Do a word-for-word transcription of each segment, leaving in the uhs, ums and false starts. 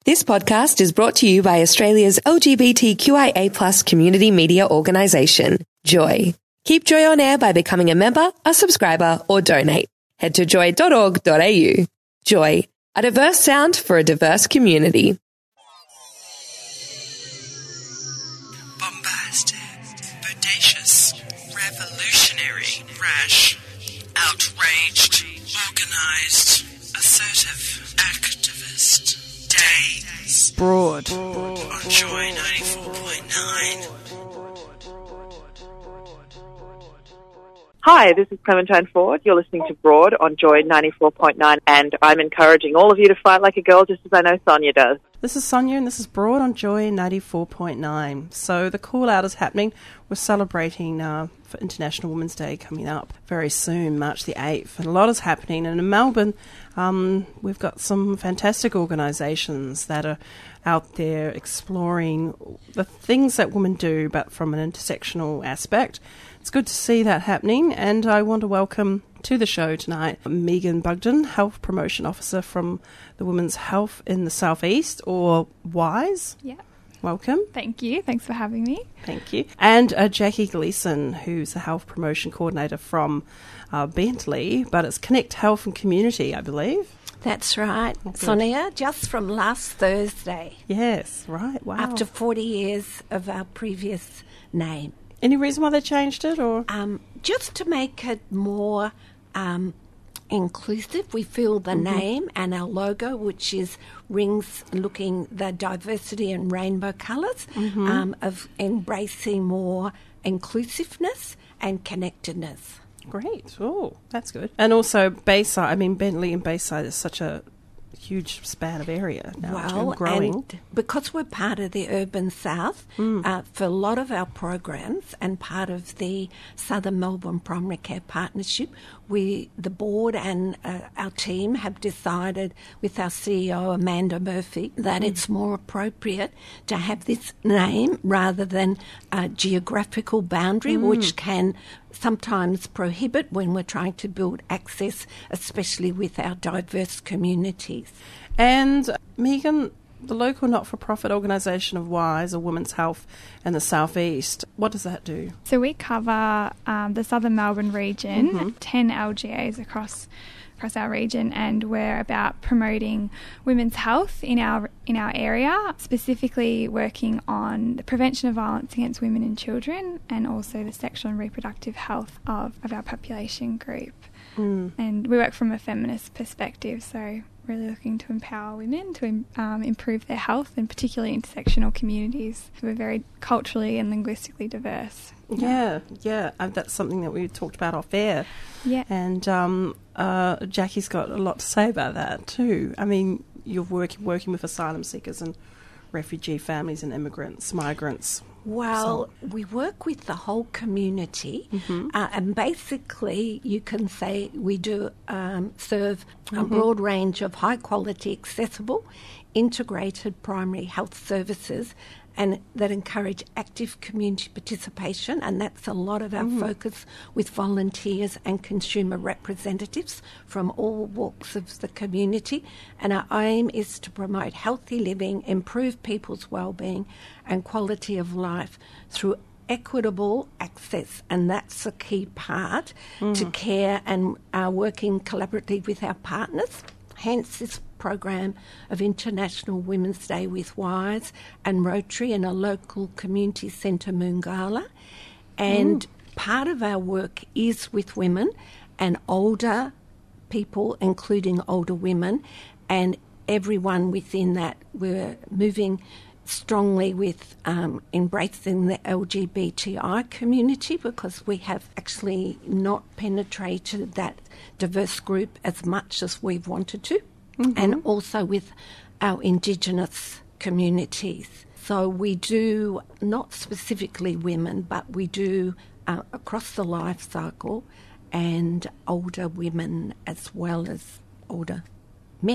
This podcast is brought to you by Australia's L G B T Q I A plus community media organisation, Joy. Keep Joy on air by becoming a member, a subscriber, or donate. Head to joy dot org dot a u. Joy, a diverse sound for a diverse community. Bombastic, bodacious, revolutionary, rash, outraged, organised, assertive, activist, days. Broad. Broad. On Joy ninety-four point nine. Hi, this is Clementine Ford. You're listening to Broad on Joy ninety-four point nine, and I'm encouraging all of you to fight like a girl, just as I know Sonia does. This is Sonia, and this is Broad on Joy ninety-four point nine. So the call-out is happening. We're celebrating uh, for International Women's Day coming up very soon, March the eighth, and a lot is happening. And in Melbourne, um, we've got some fantastic organisations that are out there exploring the things that women do, but from an intersectional aspect. It's good to see that happening, and I want to welcome to the show tonight Megan Bugden, Health Promotion Officer from the Women's Health in the South East, or WISE. Yeah. Welcome. Thank you. Thanks for having me. Thank you. And uh, Jackie Gleeson, who's the Health Promotion Coordinator from uh, Bentley, but it's Connect Health and Community, I believe. That's right, Good. Sonia, just from last Thursday. Yes, right, wow. After forty years of our previous name. Any reason why they changed it, or? Um, just to make it more um, inclusive, we feel the mm-hmm. name and our logo, which is rings looking the diversity and rainbow colours, mm-hmm. um, of embracing more inclusiveness and connectedness. Great. Oh, that's good. And also Bayside, I mean, Bentley and Bayside is such a huge span of area now, well, and growing. And because we're part of the Urban South, mm. uh, for a lot of our programs and part of the Southern Melbourne Primary Care Partnership, we, the board and uh, our team have decided with our C E O, Amanda Murphy, that mm. it's more appropriate to have this name rather than a geographical boundary, mm. which can sometimes prohibit when we're trying to build access, especially with our diverse communities. And Megan, the local not-for-profit organisation of WISE, or Women's Health in the South East, what does that do? So we cover um, the Southern Melbourne region, mm-hmm. ten L G As across across our region, and we're about promoting women's health in our in our area, specifically working on the prevention of violence against women and children, and also the sexual and reproductive health of, of our population group. Mm. And we work from a feminist perspective, so really looking to empower women to um, improve their health, and particularly intersectional communities. We're very culturally and linguistically diverse. Yeah, yeah, and that's something that we talked about off air. Yeah. And um, uh, Jackie's got a lot to say about that too. I mean, you're working working with asylum seekers and refugee families and immigrants, migrants. Well, so. we work with the whole community, mm-hmm. uh, and basically you can say we do um, serve mm-hmm. a broad range of high-quality, accessible, integrated primary health services, and that encourage active community participation, and that's a lot of our mm. focus with volunteers and consumer representatives from all walks of the community. And our aim is to promote healthy living, improve people's wellbeing and quality of life through equitable access, and that's a key part mm. to care, and uh, working collaboratively with our partners. Hence this program of International Women's Day with WISE and Rotary and a local community centre, Moongala. And mm. part of our work is with women and older people, including older women, and everyone within that. We're moving strongly with um, embracing the L G B T I community, because we have actually not penetrated that diverse group as much as we've wanted to, mm-hmm. and also with our Indigenous communities. So we do, not specifically women, but we do uh, across the life cycle, and older women as well as older men.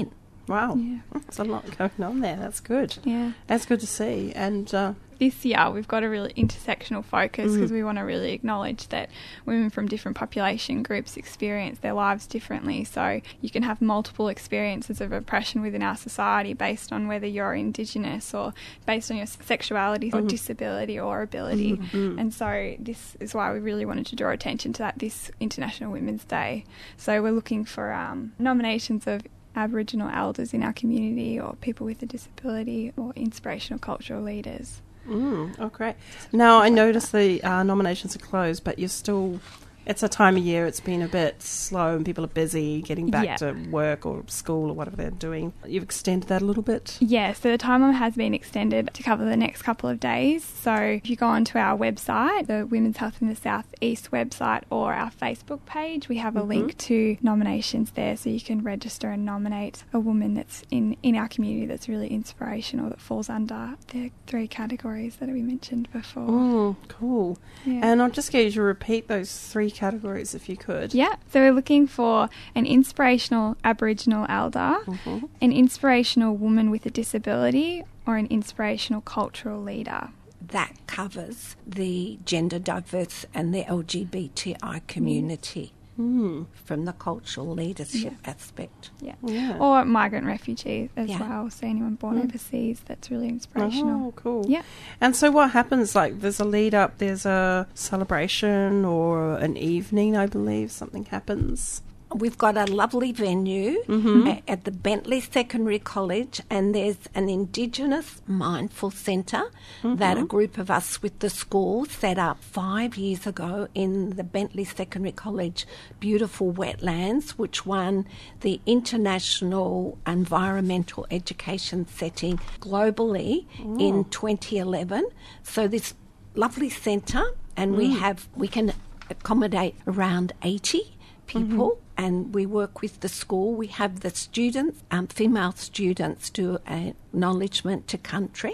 Wow. Yeah. There's a lot going on there. That's good. Yeah. That's good to see. And uh, This year we've got a really intersectional focus because we want to really acknowledge that women from different population groups experience their lives differently. So you can have multiple experiences of oppression within our society based on whether you're Indigenous or based on your sexuality or disability or ability. And so this is why we really wanted to draw attention to that this International Women's Day. So we're looking for um, nominations of Aboriginal elders in our community or people with a disability or inspirational cultural leaders. Mm, oh, great. Now, I noticed the uh, nominations are closed, but you're still... It's a time of year, it's been a bit slow and people are busy getting back Yeah. to work or school or whatever they're doing. You've extended that a little bit? Yeah, so the time limit has been extended to cover the next couple of days. So if you go onto our website, the Women's Health in the South East website, or our Facebook page, we have a link to nominations there, so you can register and nominate a woman that's in, in our community that's really inspirational, that falls under the three categories that we mentioned before. Mm, cool. Yeah. And I'll just get you to repeat those three categories if you could. Yeah, so we're looking for an inspirational Aboriginal elder, Mhm. an inspirational woman with a disability, or an inspirational cultural leader. That covers the gender diverse and the L G B T I community Mm. from the cultural leadership aspect. Yeah. Yeah. Or migrant refugee as Yeah. well. So anyone born overseas, that's really inspirational. Oh, cool. Yeah. And so what happens, like, there's a lead up, there's a celebration or an evening, I believe, something happens. We've got a lovely venue a- at the Bentley Secondary College, and there's an Indigenous Mindful Centre that a group of us with the school set up five years ago in the Bentley Secondary College beautiful wetlands, which won the International Environmental Education Setting globally in twenty eleven. So this lovely centre, and we have we can accommodate around eighty people, and we work with the school. We have the students, um, female students, do an acknowledgement to country,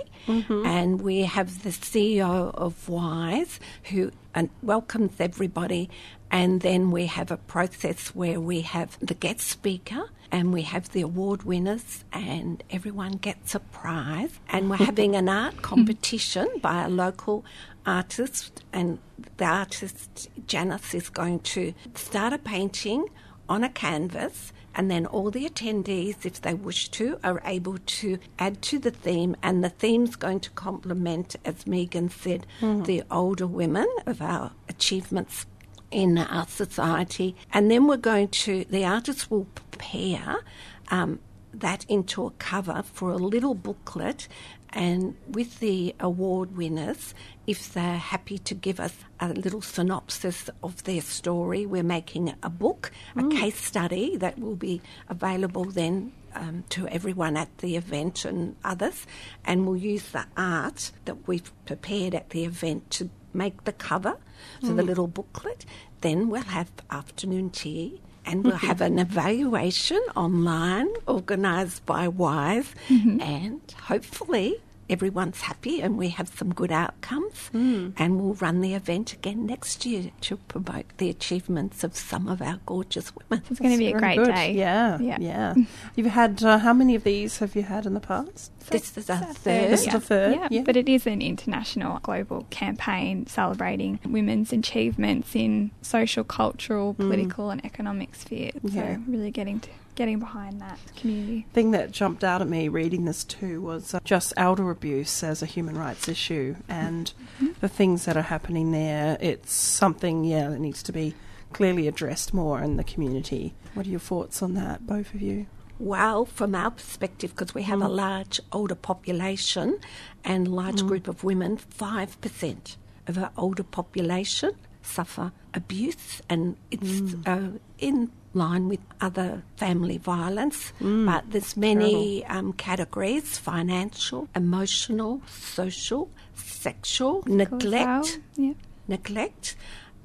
and we have the C E O of WISE who uh, welcomes everybody, and then we have a process where we have the guest speaker, and we have the award winners, and everyone gets a prize. And we're having an art competition by a local artist, and the artist, Janice, is going to start a painting on a canvas, and then all the attendees, if they wish to, are able to add to the theme, and the theme's going to complement, as Megan said, the older women of our achievements in our society. And then we're going to, the artists will prepare um, that into a cover for a little booklet, and with the award winners, if they're happy to give us a little synopsis of their story, we're making a book, a case study that will be available then um, to everyone at the event and others, and we'll use the art that we've prepared at the event to make the cover for the little booklet. Then we'll have afternoon tea, and we'll have an evaluation online organised by WISE, and hopefully everyone's happy and we have some good outcomes, and we'll run the event again next year to promote the achievements of some of our gorgeous women. It's going to be a Very great good. day. Yeah, Yeah. yeah. You've had, uh, how many of these have you had in the past? This is our Third, third. This is the third, yeah. yeah. But it is an international global campaign celebrating women's achievements in social, cultural, political and economic spheres. Yeah. So really getting to getting behind that community. Thing that jumped out at me reading this too was uh, just elder abuse as a human rights issue, and the things that are happening there. It's something, yeah, that needs to be clearly addressed more in the community. What are your thoughts on that, both of you? Well, from our perspective, because we have a large older population and a large group of women, five percent of our older population suffer abuse, and it's uh, in line with other family violence. But there's many um, categories: financial, emotional, social, sexual, neglect, Yeah. neglect.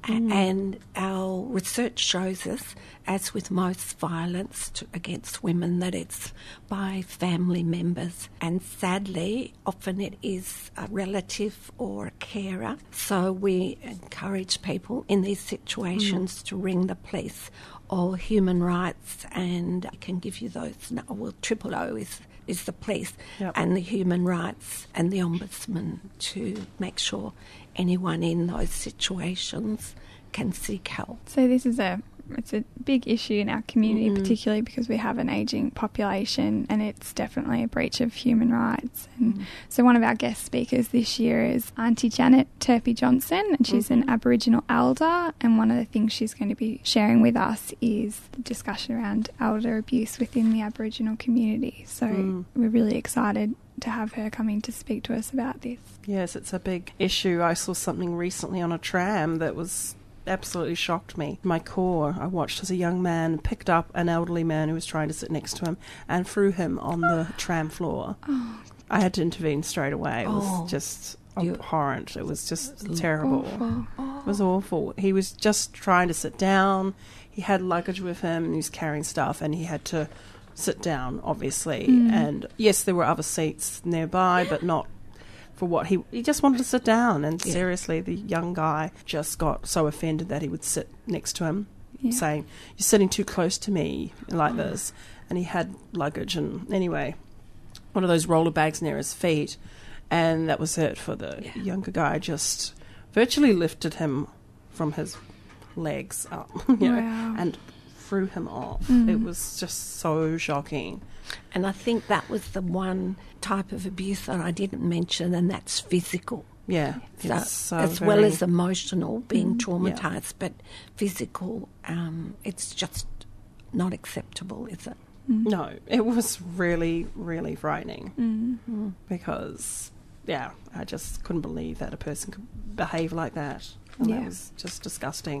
A- And our research shows us, as with most violence to, against women, that it's by family members. And sadly, often it is a relative or a carer. So we encourage people in these situations to ring the police or human rights, and I can give you those. No, well, triple O is is the police Yep. and the human rights and the ombudsman to make sure anyone in those situations can seek help. So this is a it's a big issue in our community, particularly because we have an ageing population, and it's definitely a breach of human rights. And so one of our guest speakers this year is Auntie Janet Turpie Johnson, and she's an Aboriginal elder, and one of the things she's going to be sharing with us is the discussion around elder abuse within the Aboriginal community. So we're really excited to have her coming to speak to us about this. Yes, it's a big issue. I saw something recently on a tram that was absolutely shocked me. My core, I watched as a young man picked up an elderly man who was trying to sit next to him and threw him on the tram floor. Oh. I had to intervene straight away. It was Oh. just You- abhorrent. It was just terrible. Awful. It was awful. He was just trying to sit down. He had luggage with him and he was carrying stuff, and he had to sit down, obviously. And yes, there were other seats nearby, but not for what he he just wanted to sit down. And Yeah. seriously, the young guy just got so offended that he would sit next to him, Yeah. saying, "You're sitting too close to me," like this. And he had luggage, and anyway, one of those roller bags near his feet, and that was it for the Yeah. younger guy. Just virtually lifted him from his legs up, you know, Wow. and threw him off. Mm. It was just so shocking. And I think that was the one type of abuse that I didn't mention, and that's physical. Yeah, So, it's so as well very- as emotional, being traumatised, Yeah. but physical, um, it's just not acceptable, is it? No, it was really, really frightening Mm. because, yeah, I just couldn't believe that a person could behave like that. And Yeah. that was just disgusting.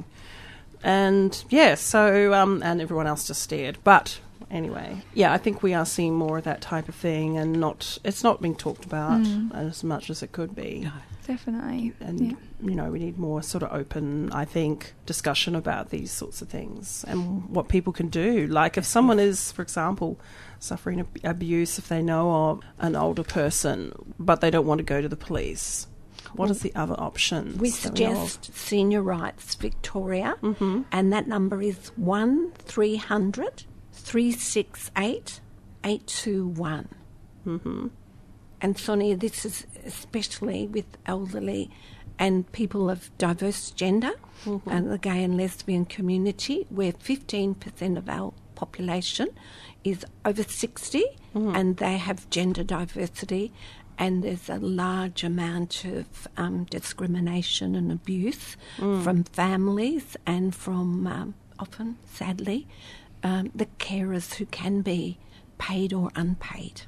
And, yeah, so, um, and everyone else just stared. But, anyway, yeah, I think we are seeing more of that type of thing, and not, it's not being talked about as much as it could be. No. Definitely. And, yeah. you know, we need more sort of open, I think, discussion about these sorts of things and what people can do. Like if someone is, for example, suffering ab- abuse, if they know of an older person, but they don't want to go to the police, what is the other option? We suggest Senior Rights Victoria, and that number is one three hundred three six eight eight two one. Mm-hmm. And Sonia, this is especially with elderly and people of diverse gender and the gay and lesbian community, where fifteen percent of our population is over sixty and they have gender diversity, and there's a large amount of um, discrimination and abuse from families and from um, often, sadly, um, the carers who can be paid or unpaid.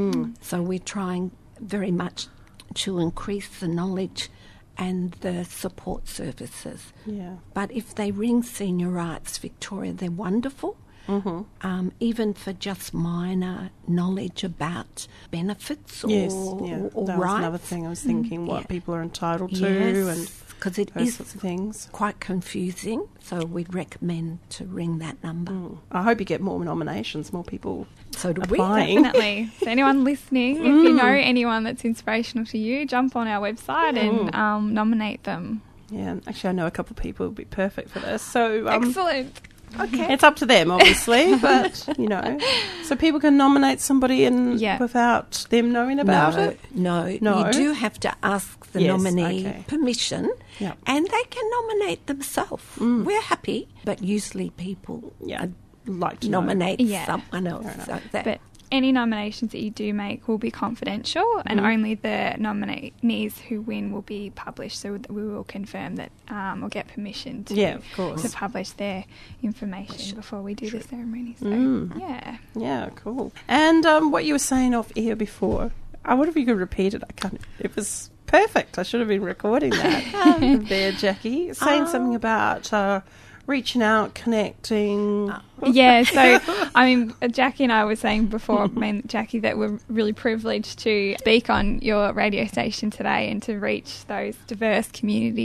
So we're trying very much to increase the knowledge and the support services. Yeah. But if they ring Senior Rights Victoria, they're wonderful. Mm-hmm. Um, even for just minor knowledge about benefits or, Yes, yeah. or, or that was rights. another thing I was thinking, what Yeah. people are entitled to Yes, and because it those is sorts of things. quite confusing. So we'd recommend to ring that number. I hope you get more nominations, more people So do applying. Definitely. So anyone listening, if you know anyone that's inspirational to you, jump on our website and um, nominate them. Yeah, actually I know a couple of people who would be perfect for this. So um, Excellent. Okay. it's up to them, obviously, but, you know, so people can nominate somebody and Yeah. without them knowing about no, it. No, No? you do have to ask the Yes, nominee okay. permission, Yep. and they can nominate themselves. We're happy, but usually people Yeah, uh, like to know. nominate Yeah. someone else. enough. So that, But any nominations that you do make will be confidential, and only the nominees who win will be published. So we will confirm that um, or get permission to, Yeah, of course. to publish their information before we do the ceremony. So, Mm. yeah. Yeah, cool. And um, what you were saying off air before, I wonder if you could repeat it. I can't. It was perfect. I should have been recording that there, Jackie. Saying something about uh, reaching out, connecting. Yeah, so I mean, Jackie and I were saying before, mainly Jackie, that we're really privileged to speak on your radio station today and to reach those diverse communities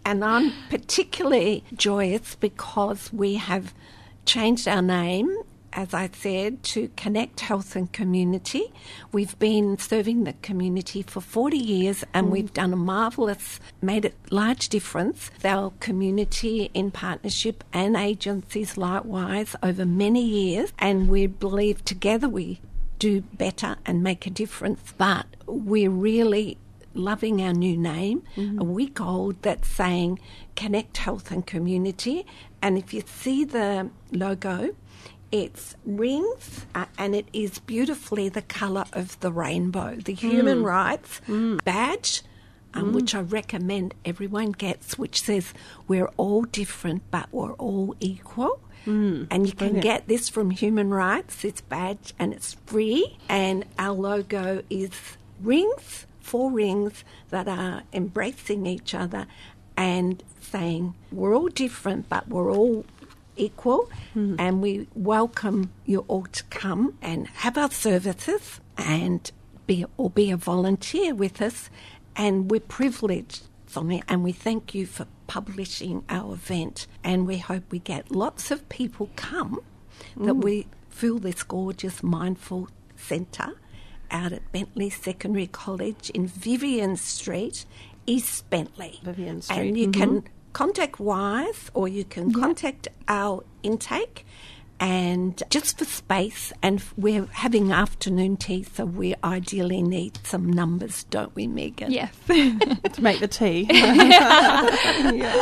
And I'm particularly joyous because we have changed our name, as I said, to Connect Health and Community. We've been serving the community for forty years and mm. we've done a marvellous, made a large difference with our community in partnership and agencies likewise over many years. And we believe together we do better and make a difference. But we're really loving our new name, mm. a week old, that's saying Connect Health and Community. And if you see the logo, it's rings, uh, and it is beautifully the colour of the rainbow. The Human mm. Rights mm. badge, um, mm. which I recommend everyone gets, which says we're all different but we're all equal. Mm. And you can Brilliant. Get this from Human Rights, this badge, and it's free. And our logo is rings, four rings that are embracing each other and saying we're all different but we're all equal, mm. and we welcome you all to come and have our services and be or be a volunteer with us. And we're privileged, Sonia, and we thank you for publishing our event, and we hope we get lots of people come, mm. that we fill this gorgeous mindful centre out at Bentley Secondary College in Vivian Street, East Bentley. Vivian Street. And you mm-hmm. can contact Wise, or you can yep. contact our intake, and just for space. And we're having afternoon tea, so we ideally need some numbers, don't we, Megan? Yes. To make the tea. yeah.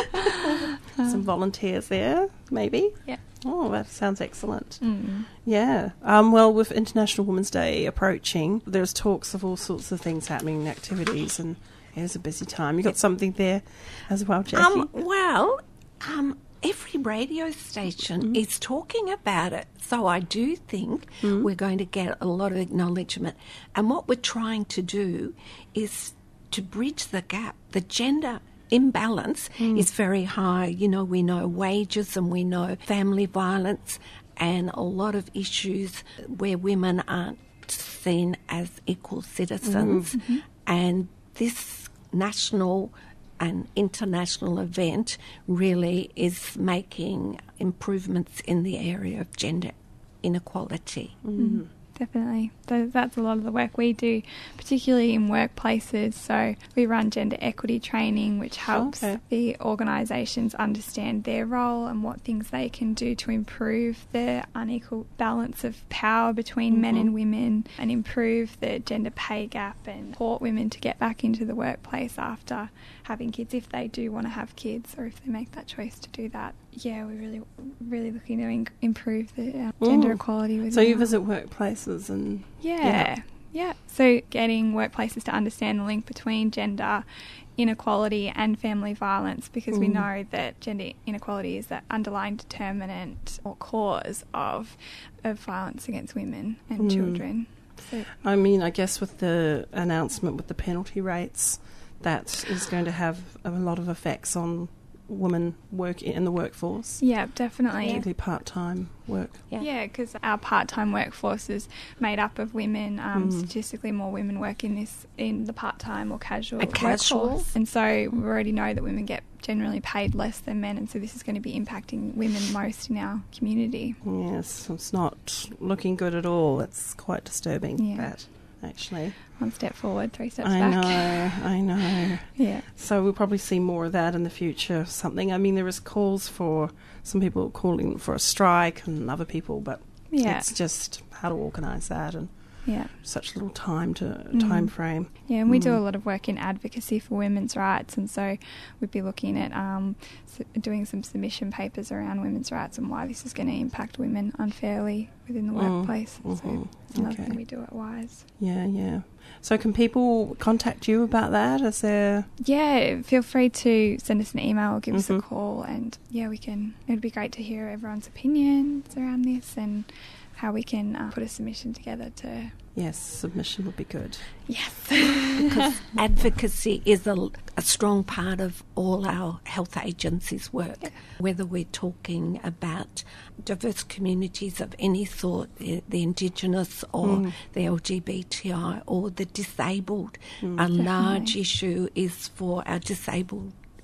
Some volunteers there, maybe? Yeah. Oh, that sounds excellent. Mm. Yeah. Um, well, with International Women's Day approaching, there's talks of all sorts of things happening and activities, and it is a busy time. You got something there as well, Jackie? Um, well, um, every radio station mm. is talking about it. So I do think mm. we're going to get a lot of acknowledgement. And what we're trying to do is to bridge the gap. The gender imbalance mm. is very high. You know, we know wages and we know family violence and a lot of issues where women aren't seen as equal citizens. Mm-hmm. And this national and international event really is making improvements in the area of gender inequality. Mm. Definitely. So that's a lot of the work we do, particularly in workplaces. So we run gender equity training, which helps okay. the organisations understand their role and what things they can do to improve the unequal balance of power between mm-hmm. men and women, and improve the gender pay gap and support women to get back into the workplace after having kids, if they do want to have kids or if they make that choice to do that. Yeah, we're really, really looking to in- improve the uh, gender Ooh. equality. Within so you our... visit workplaces and... Yeah, yeah, yeah. So getting workplaces to understand the link between gender inequality and family violence, because mm. we know that gender inequality is the underlying determinant or cause of, of violence against women and mm. children. So, I mean, I guess with the announcement with the penalty rates, that is going to have a lot of effects on women work in the workforce. Yeah, definitely. Particularly part-time work. Yeah, because our part-time workforce is made up of women. Um, mm. Statistically, more women work in this in the part-time or casual A casual. workforce. And so we already know that women get generally paid less than men, and so this is going to be impacting women most in our community. Yes, it's not looking good at all. It's quite disturbing, yeah. that, actually. One step forward, three steps I back. know, I know. Yeah. So we'll probably see more of that in the future. Something. I mean, there is calls for some people calling for a strike and other people, but yeah. it's just how to organise that and yeah. such little time to mm. time frame. Yeah, and we mm. do a lot of work in advocacy for women's rights, and so we'd be looking at um, su- doing some submission papers around women's rights and why this is going to impact women unfairly within the mm. workplace. Mm-hmm. So it's another okay. thing we do at Wise. Yeah, yeah. So can people contact you about that? Is there... Yeah, feel free to send us an email or give mm-hmm. us a call, and yeah, we can. It'd be great to hear everyone's opinions around this and how we can uh, put a submission together to... Yes, submission would be good. Yes. Because advocacy is a, a strong part of all our health agencies' work, yeah. whether we're talking about diverse communities of any sort, the, the Indigenous or mm. the L G B T I or the disabled. Mm. A Definitely. large issue is for our disabled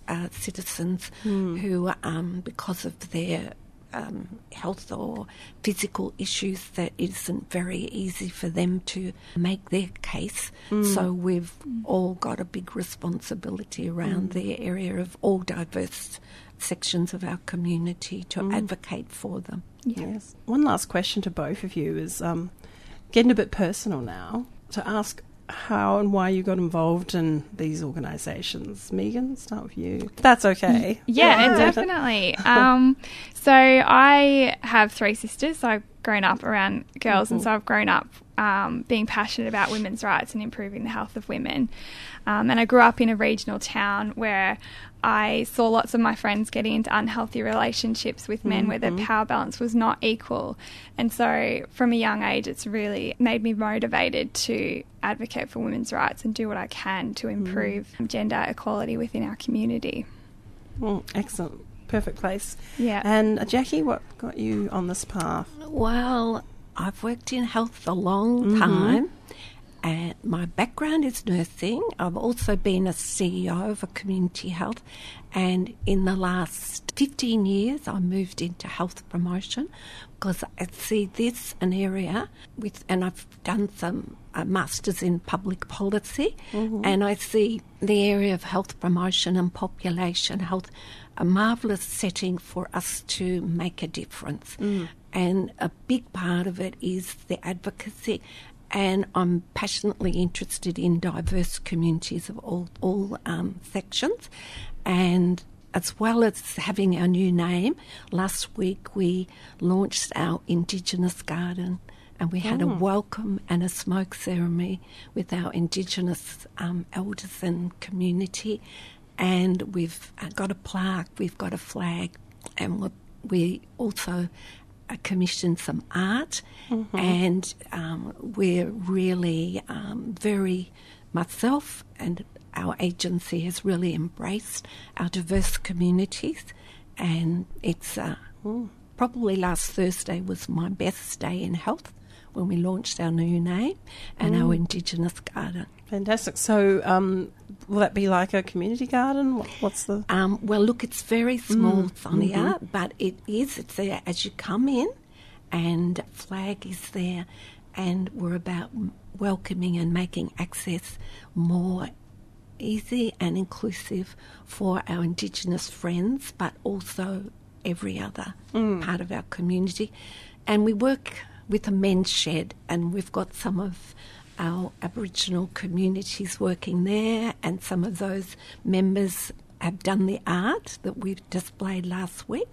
uh, citizens Hmm. who, um, because of their um, health or physical issues, that it isn't very easy for them to make their case. So we've all got a big responsibility around the area of all diverse sections of our community to advocate for them. Yes. One last question to both of you is um, getting a bit personal now, to ask how and why you got involved in these organisations. Megan, start with you. That's okay. Yeah, definitely. Um, so I have three sisters, so I've grown up around girls, and so I've grown up um, being passionate about women's rights and improving the health of women. Um, and I grew up in a regional town where I saw lots of my friends getting into unhealthy relationships with men where their power balance was not equal. And so from a young age, it's really made me motivated to advocate for women's rights and do what I can to improve gender equality within our community. Mm, excellent. Perfect place. Yeah. And uh, Jackie, what got you on this path? Well, I've worked in health a long time, and my background is nursing. I've also been a C E O of a community health, and in the last fifteen years I moved into health promotion because I see this an area with, and I've done some uh, masters in public policy, and I see the area of health promotion and population health a marvellous setting for us to make a difference. And a big part of it is the advocacy. And I'm passionately interested in diverse communities of all, all um, sections. And as well as having our new name, last week we launched our Indigenous Garden, and we had a welcome and a smoke ceremony with our Indigenous um, elders and community. And we've got a plaque, we've got a flag, and we we also uh, commissioned some art. And um, we're really um, very, myself and our agency has really embraced our diverse communities. And it's uh, probably last Thursday was my best day in health when we launched our new name and our Indigenous Garden. Fantastic. So um, will that be like a community garden? What, what's the... Um, well, look, it's very small, Sonia, but it is. It's there as you come in, and flag is there, and we're about welcoming and making access more easy and inclusive for our Indigenous friends, but also every other part of our community. And we work with a men's shed, and we've got some of our Aboriginal communities working there, and some of those members have done the art that we've displayed last week.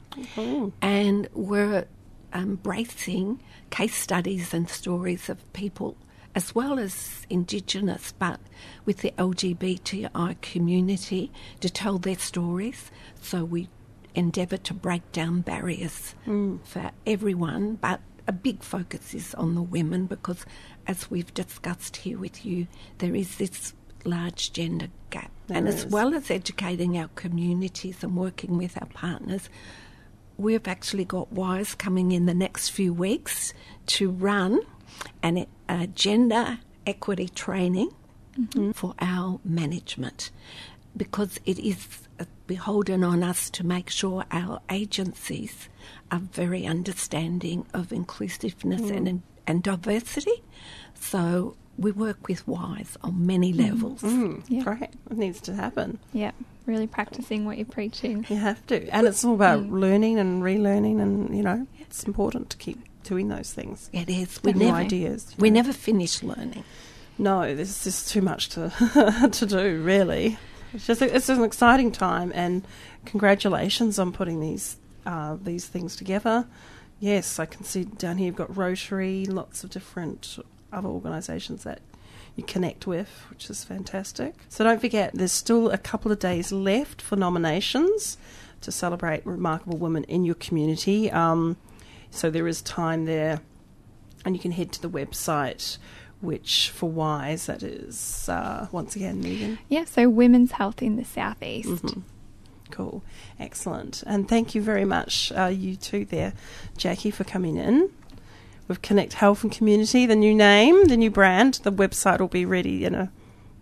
And we're embracing case studies and stories of people as well as Indigenous, but with the L G B T I community to tell their stories. So we endeavour to break down barriers for everyone, but a big focus is on the women because, as we've discussed here with you, there is this large gender gap. There and is. as well as educating our communities and working with our partners, we've actually got WISE coming in the next few weeks to run an, a gender equity training for our management, because it is beholden on us to make sure our agencies are very understanding of inclusiveness and, and diversity. So we work with WISE on many levels. Yeah. Great. It needs to happen. Yeah, really practicing what you're preaching. You have to. And it's all about learning and relearning, and, you know, it's important to keep doing those things. It is. We New never, ideas. we never finish learning. No, there's just too much to to do, really. It's just it's an exciting time, and congratulations on putting these uh, these things together. Yes, I can see down here you've got Rotary, lots of different other organisations that you connect with, which is fantastic. So don't forget, there's still a couple of days left for nominations to celebrate remarkable women in your community. Um, so there is time there, and you can head to the website, which for WISE, that is, uh, once again, Megan. Yeah, so women's health in the southeast. Cool. Excellent. And thank you very much, uh, you two there, Jackie, for coming in. With Connect Health and Community, the new name, the new brand. The website will be ready in a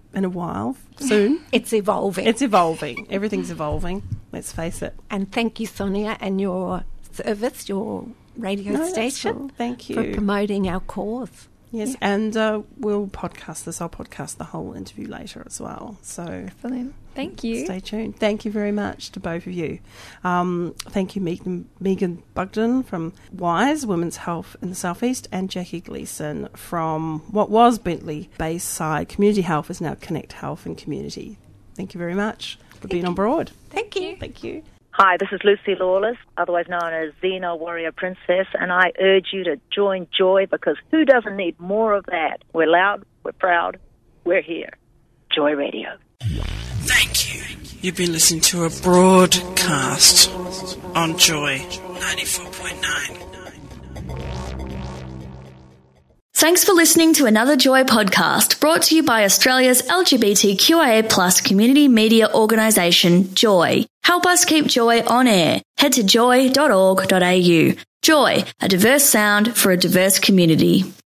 in a while, soon. It's evolving. It's evolving. Everything's evolving, let's face it. And thank you, Sonia, and your service, your radio No, that's station. cool. Thank you. For promoting our cause. Yes, and uh, we'll podcast this. I'll podcast the whole interview later as well. So Excellent. Thank you. stay tuned. Thank you very much to both of you. Um, thank you, Megan, Megan Bugden from WISE, Women's Health in the Southeast, and Jackie Gleeson from what was Bentley Bayside Community Health is now Connect Health and Community. Thank you very much for being on board. Thank you. Thank you. Hi, this is Lucy Lawless, otherwise known as Xena Warrior Princess, and I urge you to join Joy, because who doesn't need more of that? We're loud, we're proud, we're here. Joy Radio. Thank you. You've been listening to a broadcast on Joy ninety-four point nine. Thanks for listening to another Joy podcast brought to you by Australia's L G B T Q I A plus community media organisation, Joy. Help us keep Joy on air. Head to joy dot org dot a u. Joy, a diverse sound for a diverse community.